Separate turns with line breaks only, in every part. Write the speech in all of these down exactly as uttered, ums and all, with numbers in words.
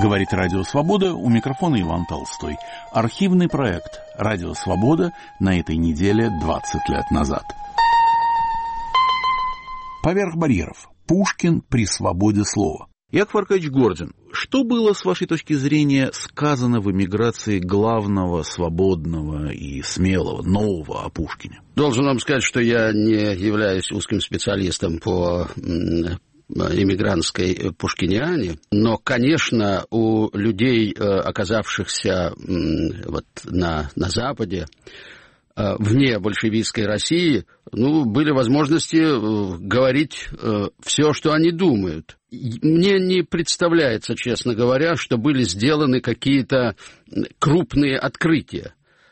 Говорит Радио Свобода, у микрофона Иван Толстой. Архивный проект Радио Свобода на этой неделе двадцать лет назад. Поверх барьеров. Пушкин при свободе слова. Яков Аркадьевич Гордин, что было, с вашей точки зрения, сказано в эмиграции главного, свободного и смелого, нового о Пушкине?
Должен вам сказать, что я не являюсь узким специалистом по эмигрантской пушкиниане, но, конечно, у людей, оказавшихся вот на, на Западе, вне большевистской России, ну, были возможности говорить все, что они думают. Мне не представляется, честно говоря, что были сделаны какие-то крупные открытия.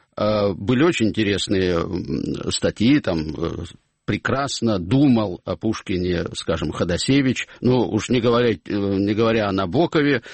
Были очень интересные статьи, там прекрасно думал о Пушкине, скажем, Ходосевич, ну, уж не говоря, не говоря о Набокове,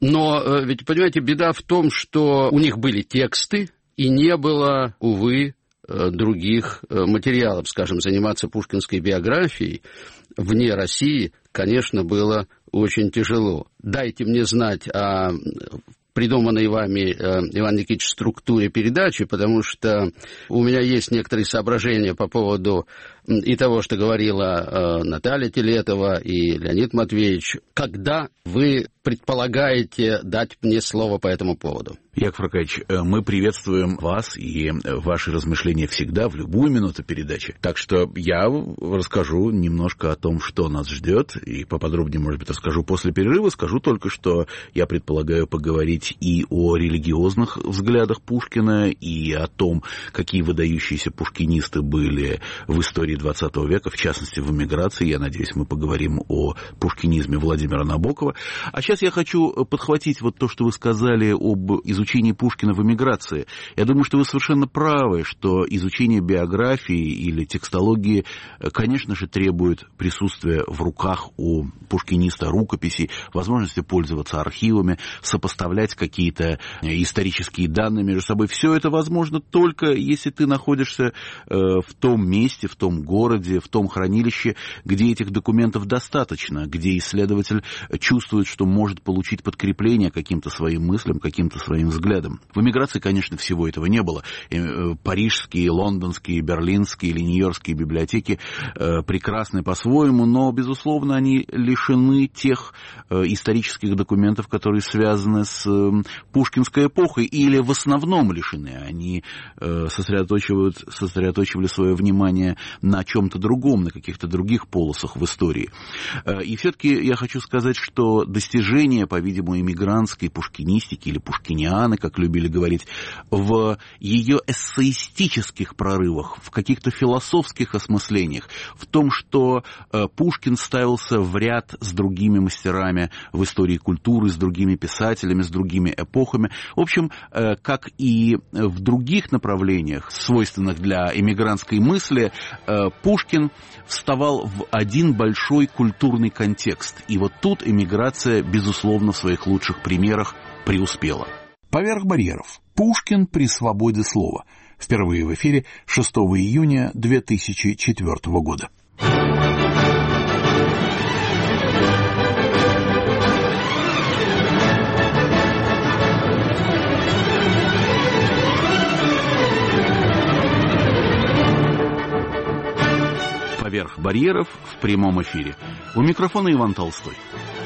но ведь, понимаете, беда в том, что у них были тексты, и не было, увы, других материалов. Скажем, заниматься пушкинской биографией вне России, конечно, было очень тяжело. Дайте мне знать о придуманной вами, Иван Никитич, структуре передачи, потому что у меня есть некоторые соображения по поводу и того, что говорила Наталья Телетова и Леонид Матвеевич. Когда вы предполагаете дать мне слово по этому поводу?
Яков Аркадьевич, мы приветствуем вас и ваши размышления всегда, в любую минуту передачи. Так что я расскажу немножко о том, что нас ждет, и поподробнее, может быть, расскажу после перерыва. Скажу только, что я предполагаю поговорить и о религиозных взглядах Пушкина, и о том, какие выдающиеся пушкинисты были в истории двадцатого века, в частности, в эмиграции. Я надеюсь, мы поговорим о пушкинизме Владимира Набокова. А сейчас я хочу подхватить вот то, что вы сказали об изучении Пушкина в эмиграции. Я думаю, что вы совершенно правы, что изучение биографии или текстологии, конечно же, требует присутствия в руках у пушкиниста рукописей, возможности пользоваться архивами, сопоставлять какие-то исторические данные между собой. Все это возможно только если ты находишься в том месте, в том городе, в том хранилище, где этих документов достаточно, где исследователь чувствует, что может получить подкрепление каким-то своим мыслям, каким-то своим взглядом. В эмиграции, конечно, всего этого не было. Парижские, лондонские, берлинские или нью-йоркские библиотеки прекрасны по-своему, но, безусловно, они лишены тех исторических документов, которые связаны с пушкинской эпохой, или в основном лишены. Они сосредоточивают, сосредоточивали свое внимание на чем-то другом, на каких-то других полосах в истории. И все-таки я хочу сказать, что достижения, по-видимому, эмигрантской пушкинистики или пушкинианы, как любили говорить, в ее эссеистических прорывах, в каких-то философских осмыслениях, в том, что Пушкин ставился в ряд с другими мастерами в истории культуры, с другими писателями, с другими эпохами. В общем, как и в других направлениях, свойственных для эмигрантской мысли, Пушкин вставал в один большой культурный контекст. И вот тут эмиграция, безусловно, в своих лучших примерах преуспела. Поверх барьеров. Пушкин при свободе слова. Впервые в эфире шестого июня две тысячи четвёртого года. Поверх барьеров в прямом эфире. У микрофона Иван Толстой.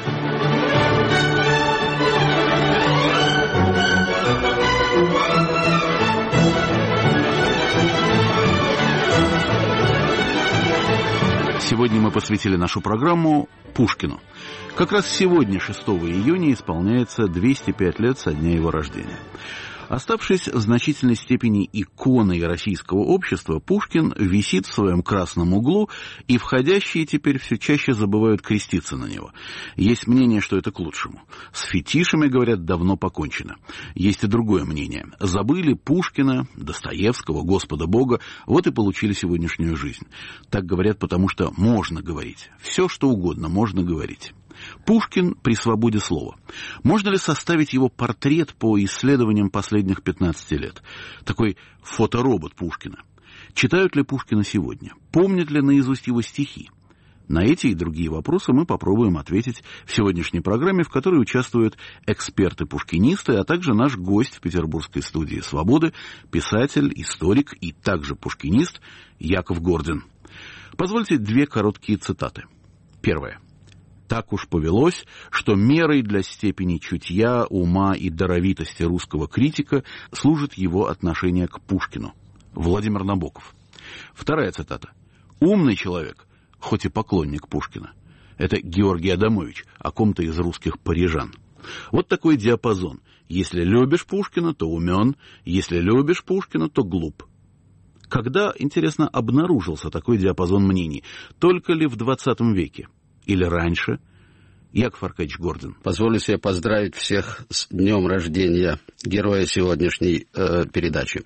Сегодня мы посвятили нашу программу Пушкину. Как раз сегодня, шестого июня, исполняется двести пять лет со дня его рождения. Оставшись в значительной степени иконой российского общества, Пушкин висит в своем красном углу, и входящие теперь все чаще забывают креститься на него. Есть мнение, что это к лучшему. С фетишами, говорят, давно покончено. Есть и другое мнение. Забыли Пушкина, Достоевского, Господа Бога, вот и получили сегодняшнюю жизнь. Так говорят, потому что можно говорить. Все, что угодно можно говорить. Пушкин при свободе слова. Можно ли составить его портрет по исследованиям последних пятнадцати лет? Такой фоторобот Пушкина. Читают ли Пушкина сегодня? Помнят ли наизусть его стихи? На эти и другие вопросы мы попробуем ответить в сегодняшней программе, в которой участвуют эксперты-пушкинисты, а также наш гость в петербургской студии «Свободы», писатель, историк и также пушкинист Яков Гордин. Позвольте две короткие цитаты. Первое. «Так уж повелось, что мерой для степени чутья, ума и даровитости русского критика служит его отношение к Пушкину». Владимир Набоков. Вторая цитата. «Умный человек, хоть и поклонник Пушкина». Это Георгий Адамович, о ком-то из русских парижан. Вот такой диапазон. Если любишь Пушкина, то умен, если любишь Пушкина, то глуп. Когда, интересно, обнаружился такой диапазон мнений? Только ли в двадцатом веке? Или раньше? Яков Аркадьевич Гордин.
Позволю себе поздравить всех с днем рождения героя сегодняшней э, передачи.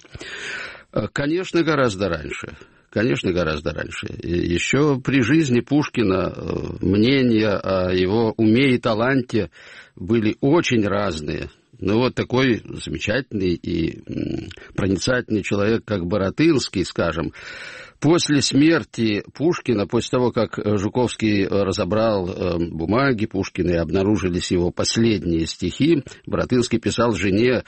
Конечно, гораздо раньше. Конечно, гораздо раньше. Еще при жизни Пушкина мнения о его уме и таланте были очень разные. Ну вот такой замечательный и проницательный человек, как Баратынский, скажем, после смерти Пушкина, после того, как Жуковский разобрал бумаги Пушкина и обнаружились его последние стихи, Баратынский писал жене,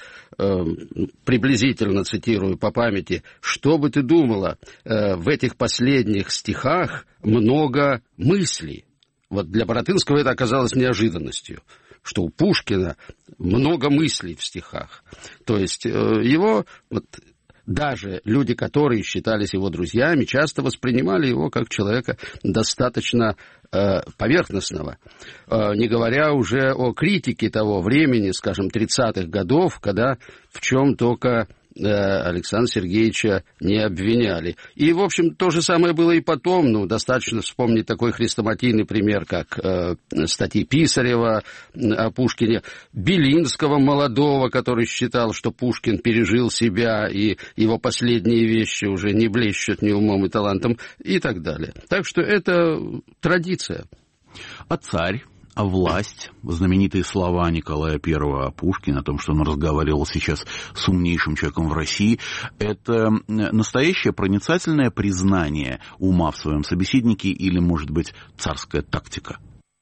приблизительно цитирую по памяти, «Что бы ты думала, в этих последних стихах много мыслей». Вот для Баратынского это оказалось неожиданностью, что у Пушкина много мыслей в стихах. То есть его, вот, даже люди, которые считались его друзьями, часто воспринимали его как человека достаточно э, поверхностного. Э, не говоря уже о критике того времени, скажем, тридцатых годов, когда в чем только Александра Сергеевича не обвиняли. И, в общем, то же самое было и потом. Ну, достаточно вспомнить такой хрестоматийный пример, как э, статьи Писарева о Пушкине, Белинского молодого, который считал, что Пушкин пережил себя, и его последние вещи уже не блещут ни умом и талантом, и так далее. Так что это традиция.
А царь? А власть, знаменитые слова Николая Первого о Пушкине, о том, что он разговаривал сейчас с умнейшим человеком в России, это настоящее проницательное признание ума в своем собеседнике или, может быть, царская тактика?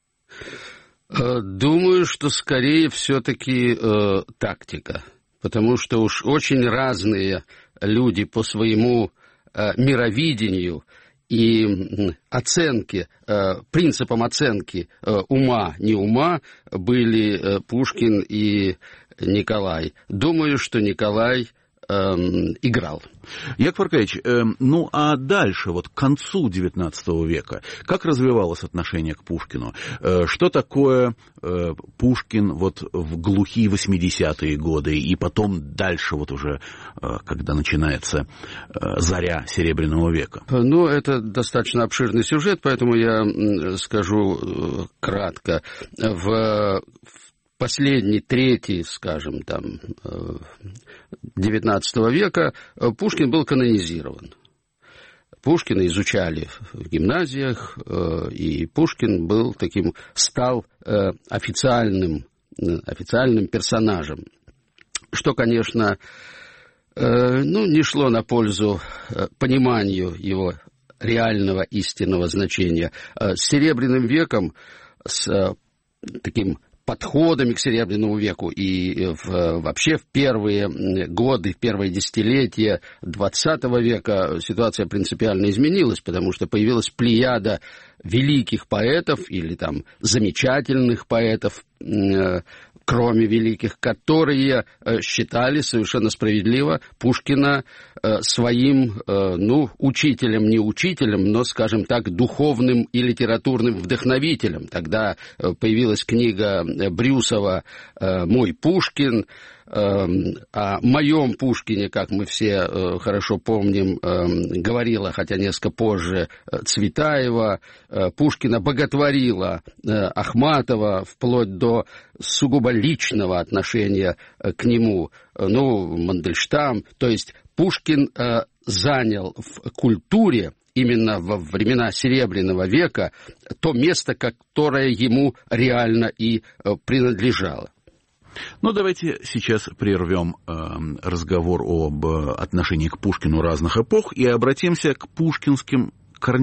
Думаю, что скорее все-таки э, тактика, потому что уж очень разные люди по своему э, мировидению и оценки, принципом оценки ума, не ума были Пушкин и Николай. Думаю, что Николай эм, играл.
Яков Аркадьевич, э, ну а дальше, вот к концу девятнадцатого века, как развивалось отношение к Пушкину? Э, что такое э, Пушкин вот в глухие восьмидесятые годы и потом дальше, вот уже, э, когда начинается э, заря Серебряного века?
Ну, это достаточно обширный сюжет, поэтому я скажу кратко. В последний, третий, скажем, там, девятнадцатого века Пушкин был канонизирован. Пушкина изучали в гимназиях, и Пушкин был таким, стал официальным, официальным персонажем, что, конечно, ну, не шло на пользу пониманию его реального истинного значения. С Серебряным веком, с таким подходами к Серебряному веку и в, вообще в первые годы, в первые десятилетия двадцатого века ситуация принципиально изменилась, потому что появилась плеяда великих поэтов или там замечательных поэтов, кроме великих, которые считали совершенно справедливо Пушкина своим, ну, учителем, не учителем, но, скажем так, духовным и литературным вдохновителем. Тогда появилась книга Брюсова «Мой Пушкин». О моем Пушкине, как мы все хорошо помним, говорила, хотя несколько позже, Цветаева. Пушкина боготворила Ахматова вплоть до сугубо личного отношения к нему, ну, Мандельштам. То есть Пушкин занял в культуре именно во времена Серебряного века то место, которое ему реально и принадлежало.
Ну, давайте сейчас прервем э, разговор об отношении к Пушкину разных эпох и обратимся к пушкинским корням.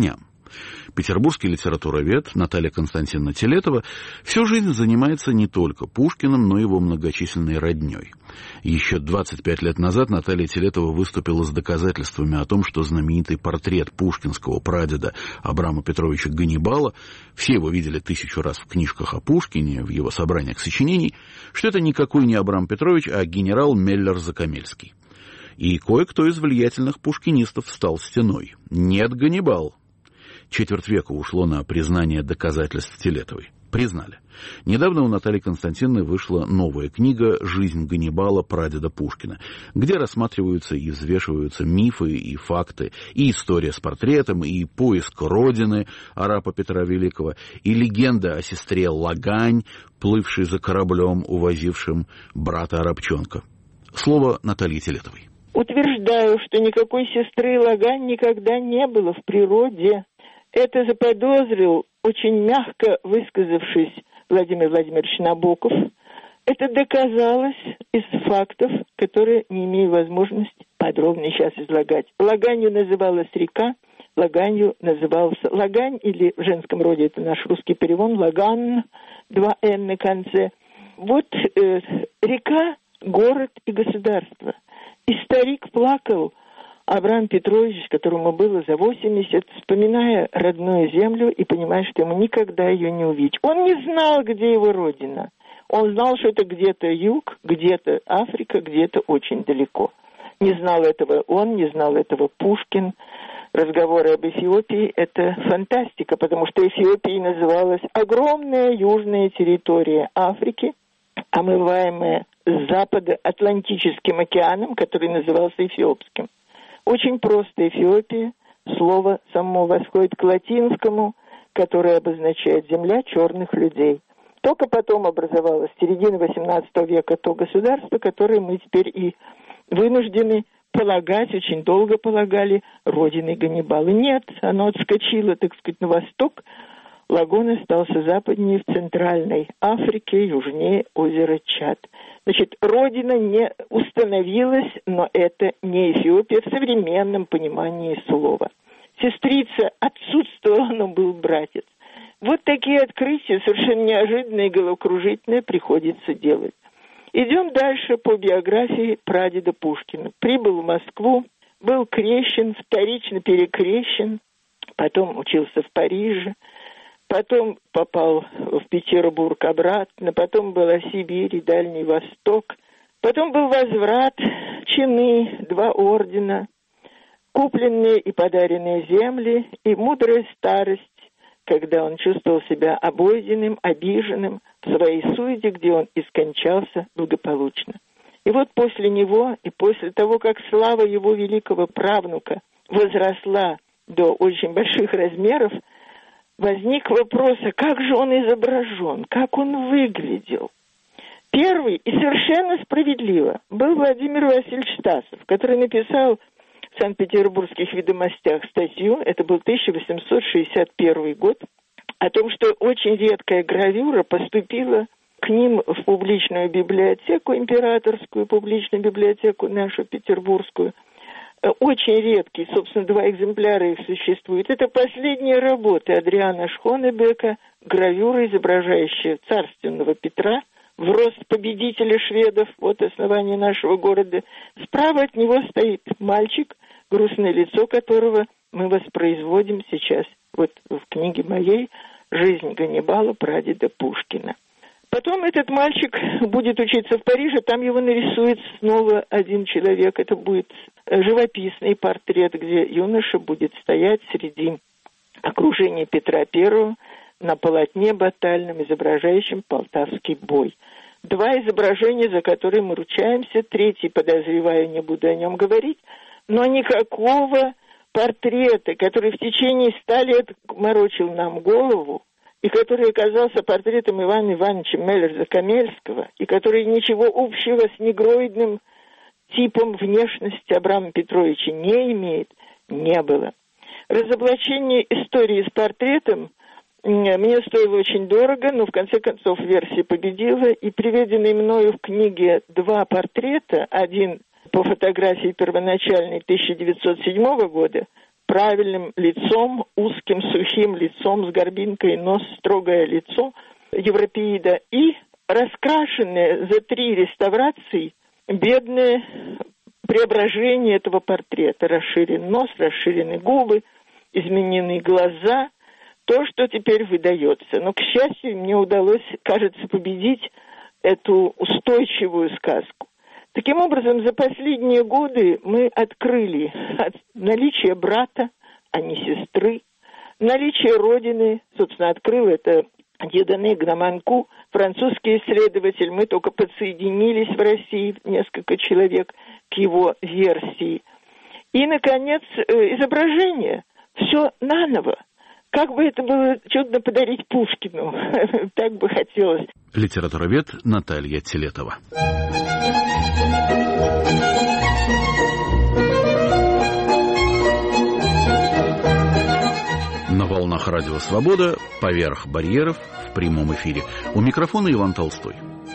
Петербургский литературовед Наталья Константиновна Телетова всю жизнь занимается не только Пушкиным, но и его многочисленной роднёй. Еще двадцать пять лет назад Наталья Телетова выступила с доказательствами о том, что знаменитый портрет пушкинского прадеда Абрама Петровича Ганнибала, все его видели тысячу раз в книжках о Пушкине, в его собраниях сочинений, что это никакой не Абрам Петрович, а генерал Меллер-Закамельский. И кое-кто из влиятельных пушкинистов встал стеной. Нет, Ганнибал. Четверть века ушло на признание доказательств Телетовой. Признали. Недавно у Натальи Константиновны вышла новая книга «Жизнь Ганнибала, прадеда Пушкина», где рассматриваются и взвешиваются мифы и факты, и история с портретом, и поиск родины арапа Петра Великого, и легенда о сестре Лагань, плывшей за кораблем, увозившим брата Арабчонка. Слово Натальи Телетовой.
Утверждаю, что никакой сестры Лагань никогда не было в природе. Это заподозрил, очень мягко высказавшись, Владимир Владимирович Набоков. Это доказалось из фактов, которые не имею возможности подробно сейчас излагать. Лаганью называлась река, Лаганью назывался Лагань, или в женском роде это наш русский перевод, Лаган, два «н» на конце. Вот э, река, город и государство. И старик плакал, Абрам Петрович, которому было за восемьдесят, вспоминая родную землю и понимая, что ему никогда ее не увидеть. Он не знал, где его родина. Он знал, что это где-то юг, где-то Африка, где-то очень далеко. Не знал этого он, не знал этого Пушкин. Разговоры об Эфиопии – это фантастика, потому что Эфиопией называлась огромная южная территория Африки, омываемая с запада Атлантическим океаном, который назывался Эфиопским. Очень просто Эфиопия, слово само восходит к латинскому, которое обозначает «земля черных людей». Только потом образовалось в середине восемнадцатого века то государство, которое мы теперь и вынуждены полагать, очень долго полагали, родиной Ганнибала. Нет, оно отскочило, так сказать, на восток. Лагон остался западнее, в Центральной Африке, южнее озера Чад. Значит, родина не установилась, но это не Эфиопия в современном понимании слова. Сестрица отсутствовала, но был братец. Вот такие открытия, совершенно неожиданные и головокружительные, приходится делать. Идем дальше по биографии прадеда Пушкина. Прибыл в Москву, был крещен, вторично перекрещен, потом учился в Париже, потом попал в Петербург обратно, потом была Сибирь и Дальний Восток, потом был возврат, чины, два ордена, купленные и подаренные земли и мудрая старость, когда он чувствовал себя обойденным, обиженным в своей суете, где он и скончался благополучно. И вот после него, и после того, как слава его великого правнука возросла до очень больших размеров, возник вопрос, а как же он изображен, как он выглядел? Первый, и совершенно справедливо, был Владимир Васильевич Стасов, который написал в Санкт-Петербургских ведомостях статью, это был тысяча восемьсот шестьдесят первый год, о том, что очень редкая гравюра поступила к ним в публичную библиотеку, императорскую публичную библиотеку нашу петербургскую. Очень редкий, собственно, два экземпляра их существует. Это последняя работа Адриана Шхонебека, гравюра, изображающая царственного Петра, в рост победителя шведов, вот основание нашего города. Справа от него стоит мальчик, грустное лицо которого мы воспроизводим сейчас вот в книге моей «Жизнь Ганнибала, прадеда Пушкина». Потом этот мальчик будет учиться в Париже, там его нарисует снова один человек. Это будет живописный портрет, где юноша будет стоять среди окружения Петра Первого на полотне батальном, изображающем Полтавский бой. Два изображения, за которые мы ручаемся, третий, подозреваю, не буду о нем говорить, но никакого портрета, который в течение ста лет морочил нам голову, и который оказался портретом Ивана Ивановича Меллер-Закамельского, и который ничего общего с негроидным типом внешности Абрама Петровича не имеет, не было. Разоблачение истории с портретом мне стоило очень дорого, но в конце концов версия победила, и приведенные мною в книге два портрета, один по фотографии первоначальной тысяча девятьсот седьмого года, правильным лицом, узким, сухим лицом, с горбинкой, нос, строгое лицо европеида. И раскрашенное за три реставрации бедное преображение этого портрета. Расширен нос, расширены губы, изменены глаза. То, что теперь выдается. Но, к счастью, мне удалось, кажется, победить эту устойчивую сказку. Таким образом, за последние годы мы открыли наличие брата, а не сестры, наличие родины, собственно, открыл это Дieudonné Гнаманку, французский исследователь. Мы только подсоединились в России, несколько человек, к его версии. И, наконец, изображение. Все наново. Как бы это было чудно подарить Пушкину. Так бы хотелось.
Литературовед Наталья Телетова. На волнах Радио Свобода, поверх барьеров, в прямом эфире. У микрофона Иван Толстой.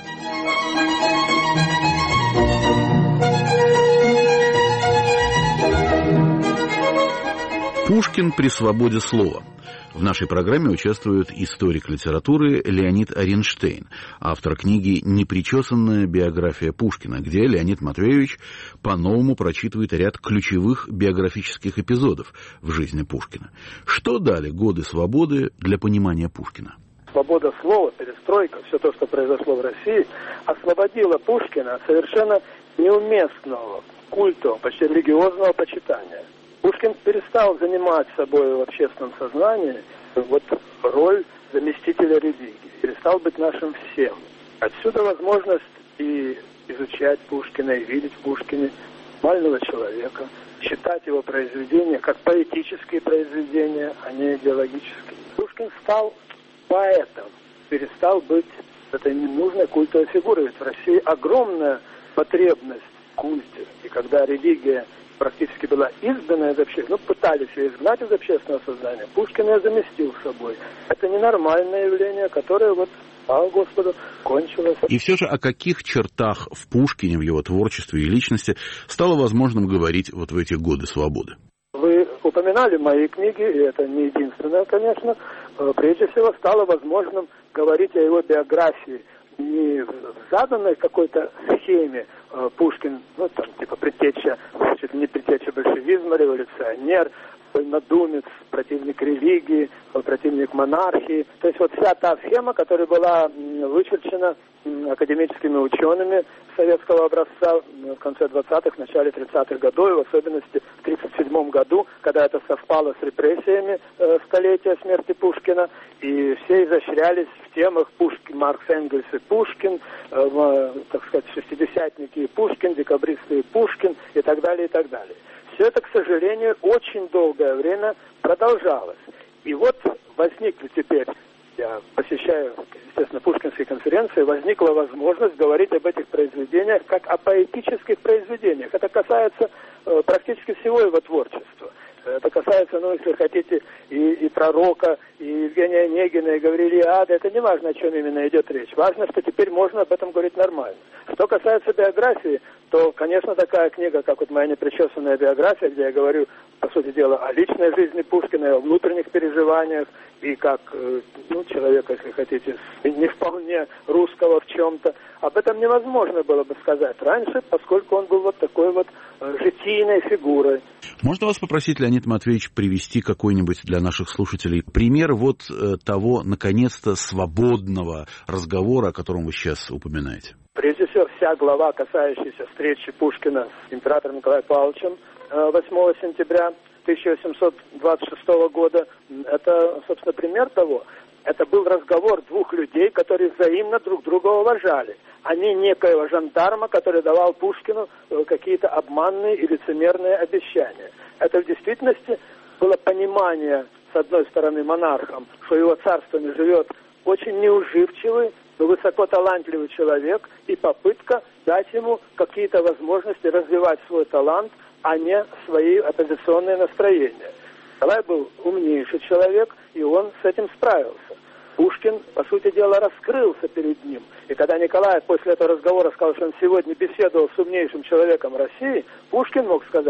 Пушкин при свободе слова. В нашей программе участвует историк литературы Леонид Аринштейн, автор книги «Непричесанная биография Пушкина», где Леонид Матвеевич по-новому прочитывает ряд ключевых биографических эпизодов в жизни Пушкина. Что дали годы свободы для понимания Пушкина?
Свобода слова, перестройка, все то, что произошло в России, освободила Пушкина от совершенно неуместного культа, почти религиозного почитания. Пушкин перестал занимать собой в общественном сознании вот роль заместителя религии, перестал быть нашим всем. Отсюда возможность и изучать Пушкина, и видеть в Пушкине нормального человека, читать его произведения как поэтические произведения, а не идеологические. Пушкин стал поэтом, перестал быть этой ненужной культовой фигурой. Ведь в России огромная потребность в культе, и когда религия практически была изгнана из общественного, ну, пытались ее изгнать из общественного сознания, Пушкин ее заместил собой. Это ненормальное явление, которое, вот, слава Господу, кончилось.
И все же о каких чертах в Пушкине, в его творчестве и личности стало возможным говорить вот в эти годы свободы?
Вы упоминали мои книги, и это не единственное, конечно. Прежде всего, стало возможным говорить о его биографии не в заданной какой-то схеме. Пушкин, ну, там, типа, предтеча, чуть ли не предтеча большевизма, революционер, вольнодумец, противник религии, противник монархии. То есть вот вся та схема, которая была вычерчена академическими учеными советского образца в конце двадцатых, начале тридцатых годов, и в особенности в тридцать седьмом году, когда это совпало с репрессиями э, столетия смерти Пушкина, и все изощрялись в темах Пушкин, Маркс, Энгельс и Пушкин, э, так сказать, шестидесятники и Пушкин, декабристы и Пушкин, и так далее, и так далее. Все это, к сожалению, очень долгое время продолжалось. И вот возникли теперь, я посещаю, естественно, пушкинские конференции, возникла возможность говорить об этих произведениях как о поэтических произведениях. Это касается э, практически всего его творчества. Это касается, ну, если хотите, и, и пророка, и Евгения Онегина, и Гаврилиады. Это не важно, о чем именно идет речь. Важно, что теперь можно об этом говорить нормально. Что касается биографии, то, конечно, такая книга, как вот моя непричесанная биография, где я говорю, по сути дела, о личной жизни Пушкина, о внутренних переживаниях, и как, ну, человека, если хотите, не вполне русского в чем-то. Об этом невозможно было бы сказать раньше, поскольку он был вот такой вот житийной фигурой.
Можно вас попросить, Леонид Матвеевич, привести какой-нибудь для наших слушателей пример вот того, наконец-то, свободного разговора, о котором вы сейчас упоминаете?
Прежде всего, вся глава, касающаяся встречи Пушкина с императором Николаем Павловичем восьмого сентября тысяча восемьсот двадцать шестого года, это, собственно, пример того. Это был разговор двух людей, которые взаимно друг друга уважали, а не некоего жандарма, который давал Пушкину какие-то обманные и лицемерные обещания. Это в действительности было понимание, с одной стороны, монархом, что его царствами живет очень неуживчивый, но высоко талантливый человек, и попытка дать ему какие-то возможности развивать свой талант, а не свои оппозиционные настроения. Николай был умнейший человек, и он с этим справился. Пушкин, по сути дела, раскрылся перед ним. И когда Николай после этого разговора сказал, что он сегодня беседовал с умнейшим человеком России, Пушкин мог сказать: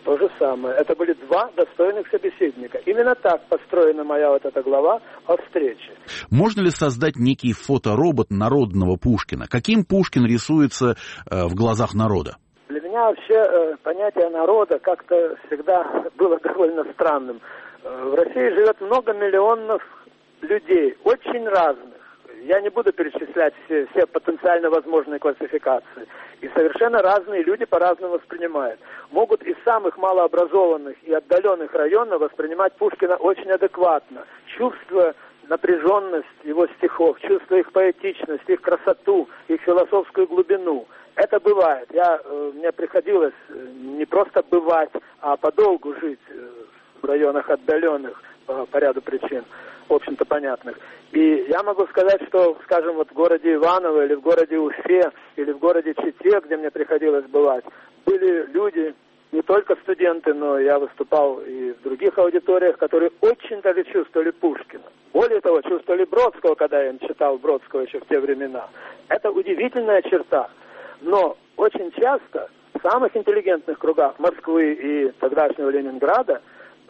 то же самое. Это были два достойных собеседника. Именно так построена моя вот эта глава о встрече.
Можно ли создать некий фоторобот народного Пушкина? Каким Пушкин рисуется э, в глазах народа?
Для меня вообще э, понятие народа как-то всегда было довольно странным. Э, в России живет много миллионов людей, очень разных. Я не буду перечислять все, все потенциально возможные классификации. И совершенно разные люди по-разному воспринимают. Могут из самых малообразованных и отдаленных районов воспринимать Пушкина очень адекватно, чувствуя напряженность его стихов, чувствуя их поэтичность, их красоту, их философскую глубину. Это бывает. Я, э, мне приходилось не просто бывать, а подолгу жить в районах отдаленных по, по ряду причин, в общем-то, понятных. И я могу сказать, что, скажем, вот в городе Иваново или в городе Уфе или в городе Чите, где мне приходилось бывать, были люди, не только студенты, но я выступал и в других аудиториях, которые очень даже чувствовали Пушкина. Более того, чувствовали Бродского, когда я им читал Бродского еще в те времена. Это удивительная черта. Но очень часто в самых интеллигентных кругах Москвы и тогдашнего Ленинграда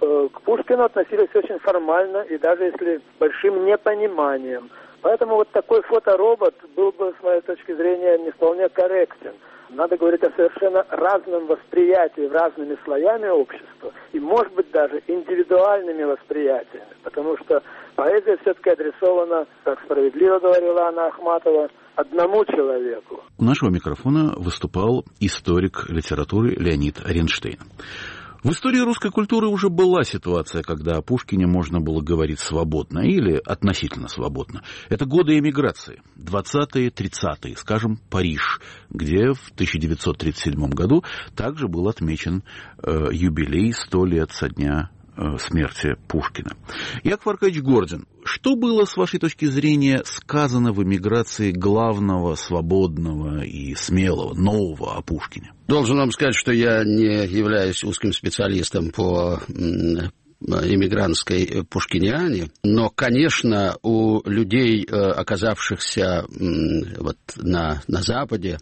к Пушкину относились очень формально и даже если с большим непониманием. Поэтому вот такой фоторобот был бы, с моей точки зрения, не вполне корректен. Надо говорить о совершенно разном восприятии, разными слоями общества, и, может быть, даже индивидуальными восприятиями, потому что поэзия все-таки адресована, как справедливо говорила Анна Ахматова, одному человеку.
У нашего микрофона выступал историк литературы Леонид Ринштейн. В истории русской культуры уже была ситуация, когда о Пушкине можно было говорить свободно или относительно свободно. Это годы эмиграции, двадцатые, тридцатые, скажем, Париж, где в тысяча девятьсот тридцать седьмом году также был отмечен э, юбилей сто лет со дня э, смерти Пушкина. Яков Аркадьевич Гордин, что было, с вашей точки зрения, сказано в эмиграции главного, свободного и смелого, нового о Пушкине?
Должен вам сказать, что я не являюсь узким специалистом по эмигрантской пушкиниане, но, конечно, у людей, оказавшихся вот на, на Западе,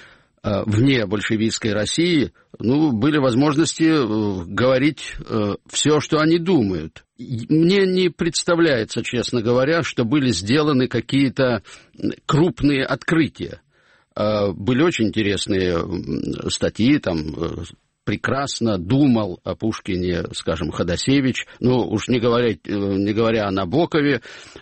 вне большевистской России, ну, были возможности говорить все, что они думают. Мне не представляется, честно говоря, что были сделаны какие-то крупные открытия. Были очень интересные статьи, там прекрасно думал о Пушкине, скажем, Ходосевич, ну, уж не говоря, не говоря о Набокове,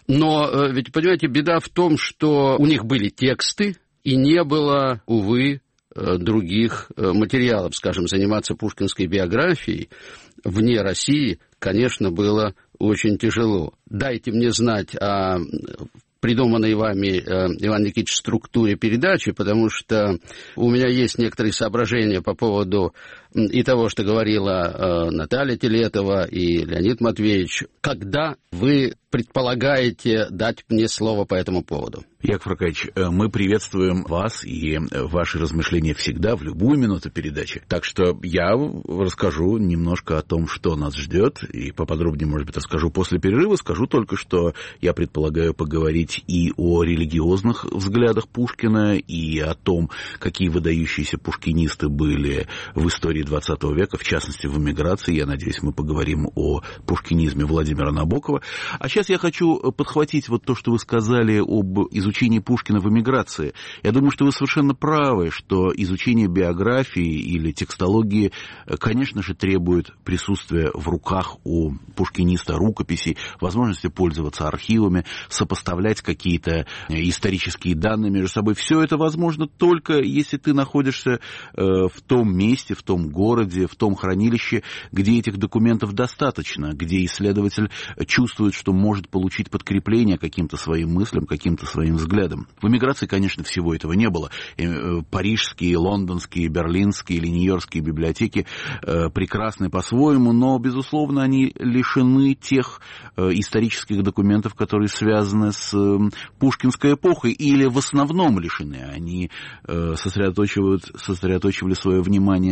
но ведь, понимаете, беда в том, что у них были тексты, и не было, увы, других материалов, скажем, заниматься пушкинской биографией вне России, конечно, было очень тяжело. Дайте мне знать о придуманной вами, Иван Никитич, структуре передачи, потому что у меня есть некоторые соображения по поводу и того, что говорила Наталья Телетова и Леонид Матвеевич. Когда вы предполагаете дать мне слово по этому поводу?
Яков Аркадьевич, мы приветствуем вас и ваши размышления всегда, в любую минуту передачи. Так что я расскажу немножко о том, что нас ждет, и поподробнее, может быть, расскажу после перерыва. Скажу только, что я предполагаю поговорить и о религиозных взглядах Пушкина, и о том, какие выдающиеся пушкинисты были в истории двадцатого века, в частности, в эмиграции. Я надеюсь, мы поговорим о пушкинизме Владимира Набокова. А сейчас я хочу подхватить вот то, что вы сказали об изучении Пушкина в эмиграции. Я думаю, что вы совершенно правы, что изучение биографии или текстологии, конечно же, требует присутствия в руках у пушкиниста рукописей, возможности пользоваться архивами, сопоставлять какие-то исторические данные между собой. Все это возможно только если ты находишься в том месте, в том городе, в том хранилище, где этих документов достаточно, где исследователь чувствует, что может получить подкрепление каким-то своим мыслям, каким-то своим взглядам. В эмиграции, конечно, всего этого не было. Парижские, лондонские, берлинские или нью-йоркские библиотеки прекрасны по-своему, но, безусловно, они лишены тех исторических документов, которые связаны с пушкинской эпохой, или в основном лишены. Они сосредоточивают, сосредоточивали свое внимание на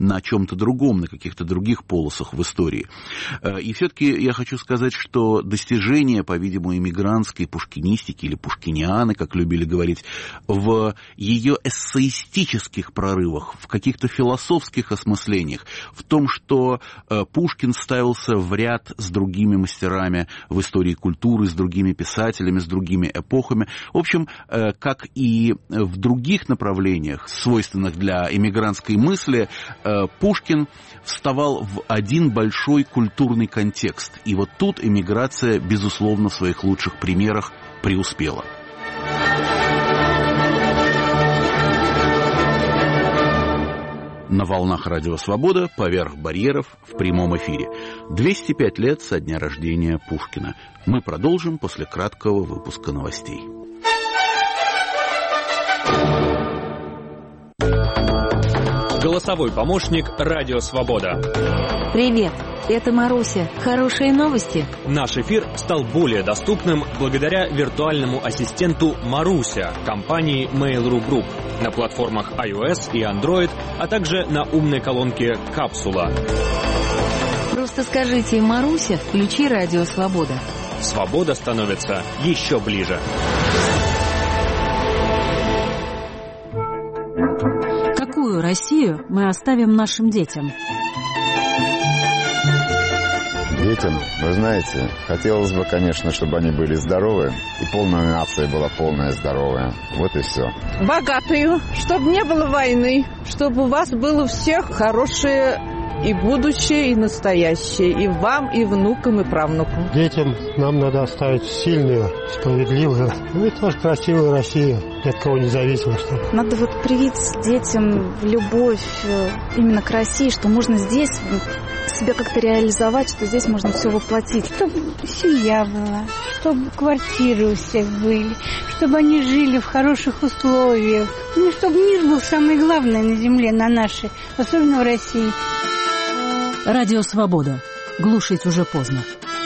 на чем-то другом, на каких-то других полосах в истории. И все-таки я хочу сказать, что достижения, по-видимому, иммигрантской пушкинистики или пушкинианы, как любили говорить, в ее эссеистических прорывах, в каких-то философских осмыслениях, в том, что Пушкин ставился в ряд с другими мастерами в истории культуры, с другими писателями, с другими эпохами. В общем, как и в других направлениях, свойственных для эмигрантской мысли, Пушкин вставал в один большой культурный контекст. И вот тут эмиграция, безусловно, в своих лучших примерах преуспела. На волнах Радио Свобода «Поверх барьеров» в прямом эфире. двести пять лет со дня рождения Пушкина. Мы продолжим после краткого выпуска новостей.
Голосовой помощник «Радио Свобода».
Привет, это Маруся. Хорошие новости?
Наш эфир стал более доступным благодаря виртуальному ассистенту Маруся компании Mail.ru Group на платформах iOS и Android, а также на умной колонке «Капсула».
Просто скажите «Маруся, включи Радио Свобода».
Свобода становится еще ближе.
Какую Россию мы оставим нашим детям?
Детям, вы знаете, хотелось бы, конечно, чтобы они были здоровы, и полная нация была полная здоровая. Вот и все.
Богатую, чтобы не было войны, чтобы у вас было у всех хорошее и будущее, и настоящее, и вам, и внукам, и правнукам.
Детям нам надо оставить сильную, справедливую, ну и тоже красивую Россию, ни от кого не зависимо. Чтобы...
Надо вот привить детям любовь именно к России, что можно здесь себя как-то реализовать, что здесь можно все воплотить.
Чтобы семья была, чтобы квартиры у всех были, чтобы они жили в хороших условиях. Ну, чтобы мир был самое главное на земле, на нашей, особенно в России.
Радио Свобода. Глушить уже поздно.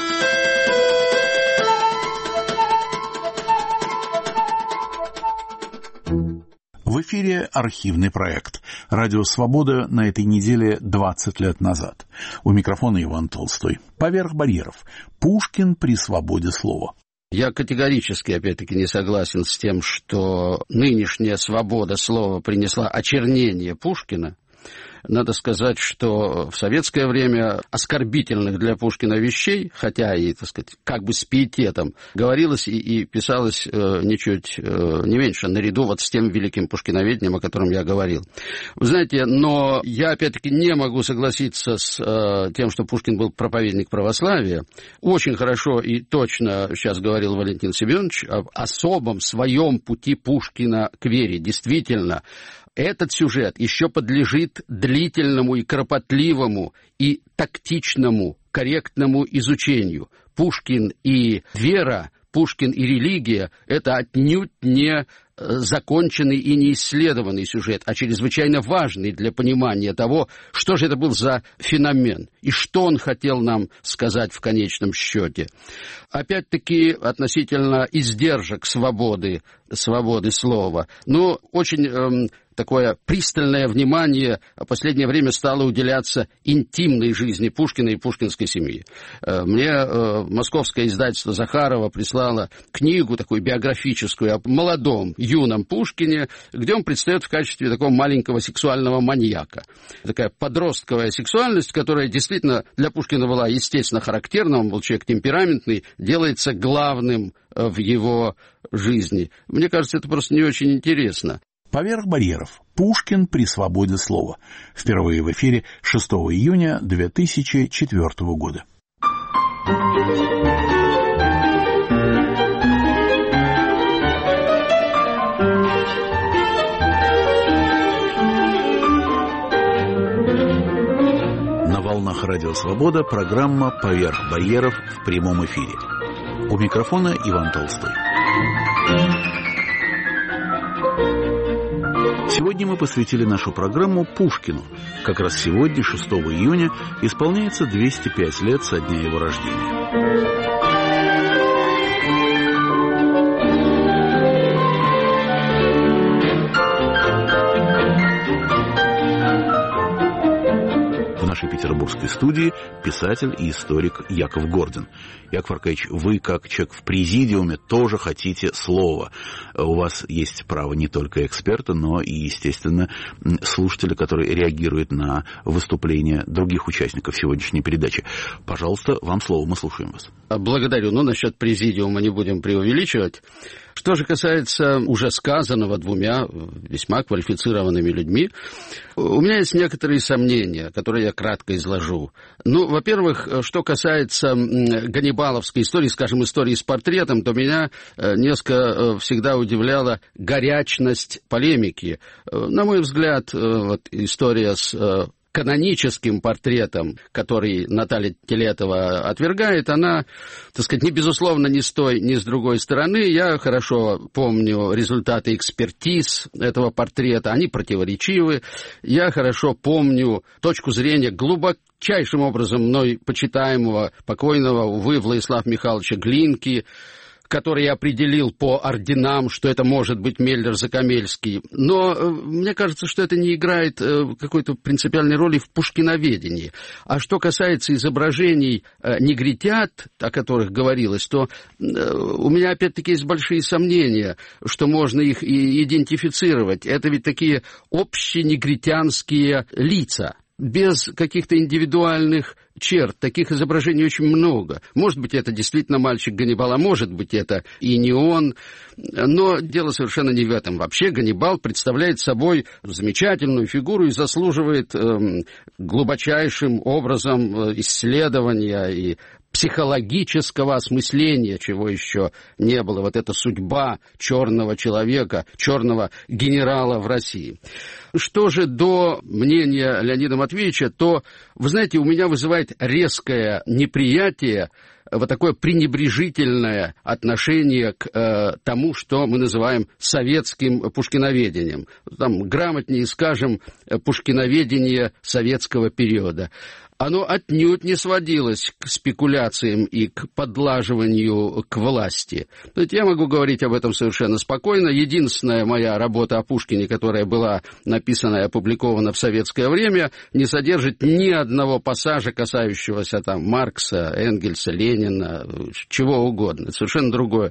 В эфире архивный проект. Радио «Свобода» на этой неделе двадцать лет назад. У микрофона Иван Толстой. «Поверх барьеров». Пушкин при свободе слова.
Я категорически, опять-таки, не согласен с тем, что нынешняя свобода слова принесла очернение Пушкина. Надо сказать, что в советское время оскорбительных для Пушкина вещей, хотя и, так сказать, как бы с пиететом, говорилось и, и писалось э, ничуть э, не меньше, наряду вот с тем великим пушкиноведением, о котором я говорил. Вы знаете, но я, опять-таки, не могу согласиться с э, тем, что Пушкин был проповедник православия. Очень хорошо и точно сейчас говорил Валентин Семенович об особом своем пути Пушкина к вере. Действительно, этот сюжет еще подлежит длительному и кропотливому и тактичному, корректному изучению. Пушкин и вера, Пушкин и религия – это отнюдь не законченный и неисследованный сюжет, а чрезвычайно важный для понимания того, что же это был за феномен и что он хотел нам сказать в конечном счете. Опять-таки, относительно издержек свободы, свободы слова, но очень эм, такое пристальное внимание в последнее время стало уделяться интимной жизни Пушкина и пушкинской семьи. Мне э, московское издательство Захарова прислало книгу такую биографическую о молодом, юном Пушкине, где он предстает в качестве такого маленького сексуального маньяка. Такая подростковая сексуальность, которая действительно для Пушкина была, естественно, характерна, он был человек темпераментный, делается главным в его жизни. Мне кажется, это просто не очень интересно.
«Поверх барьеров». Пушкин при свободе слова. Впервые в эфире шестого июня две тысячи четвёртого года. На волнах Радио Свобода программа «Поверх барьеров» в прямом эфире. У микрофона Иван Толстой. Сегодня мы посвятили нашу программу Пушкину. Как раз сегодня, шестого июня, исполняется двести пять лет со дня его рождения. петербургской студии писатель и историк Яков Гордин. Яков Аркадьевич, вы, как человек в президиуме, тоже хотите слова. У вас есть право не только эксперта, но и, естественно, слушателя, который реагирует на выступления других участников сегодняшней передачи. Пожалуйста, вам слово, мы слушаем вас.
Благодарю. Ну, насчет президиума не будем преувеличивать. Что же касается уже сказанного двумя весьма квалифицированными людьми, у меня есть некоторые сомнения, которые я кратко изложу. Ну, во-первых, что касается ганнибаловской истории, скажем, истории с портретом, то меня несколько всегда удивляла горячность полемики. На мой взгляд, вот история с каноническим портретом, который Наталья Телетова отвергает, она, так сказать, не безусловно ни с той, ни с другой стороны. Я хорошо помню результаты экспертиз этого портрета, они противоречивы. Я хорошо помню точку зрения глубочайшим образом мной почитаемого, покойного, увы, Владислава Михайловича Глинки, который определил по орденам, что это может быть Меллер-Закамельский. Но э, мне кажется, что это не играет э, какой-то принципиальной роли в пушкиноведении. А что касается изображений э, негритят, о которых говорилось, то э, у меня опять-таки есть большие сомнения, что можно их и идентифицировать. Это ведь такие общенегритянские лица, без каких-то индивидуальных черт. Таких изображений очень много. Может быть, это действительно мальчик Ганнибал, а может быть, это и не он. Но дело совершенно не в этом. Вообще Ганнибал представляет собой замечательную фигуру и заслуживает э, глубочайшим образом исследования и психологического осмысления, чего еще не было. Вот эта судьба черного человека, черного генерала в России. Что же до мнения Леонида Матвеевича, то, вы знаете, у меня вызывает резкое неприятие, вот такое пренебрежительное отношение к э, тому, что мы называем советским пушкиноведением. Там грамотнее скажем пушкиноведение советского периода. Оно отнюдь не сводилось к спекуляциям и к подлаживанию к власти. Я могу говорить об этом совершенно спокойно. Единственная моя работа о Пушкине, которая была написана и опубликована в советское время, не содержит ни одного пассажа, касающегося там Маркса, Энгельса, Ленина, чего угодно. Это совершенно другое.